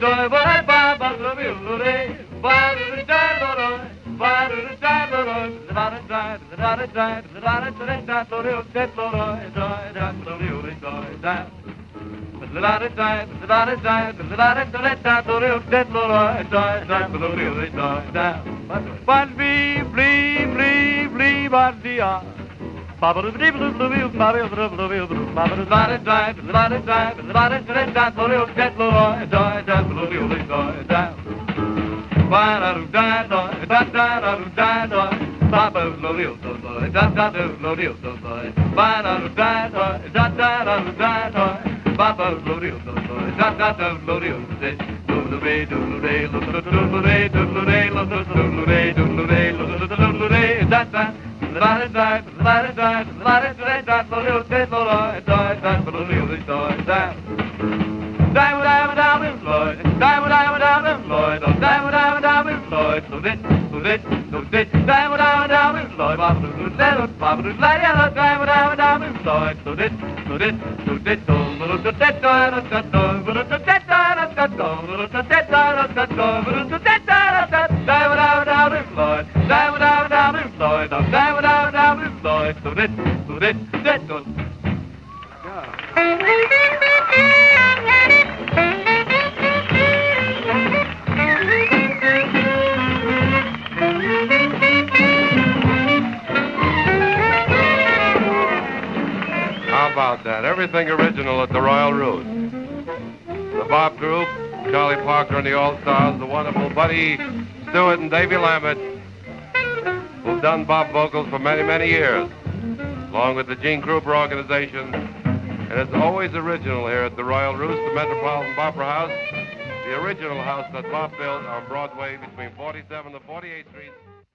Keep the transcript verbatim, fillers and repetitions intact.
joy, but ba ba ba ba ba ba ba How about that? Everything original at the Royal Roost. The Bob Group, Charlie Parker and the All-Stars, the wonderful Buddy Stewart and Davy Lambert, who've done Bob vocals for many, many years, along with the Gene Krupa Organization. And it's always original here at the Royal Roost, the Metropolitan Opera House, the original house that Bob built on Broadway between forty-seventh and forty-eighth Streets.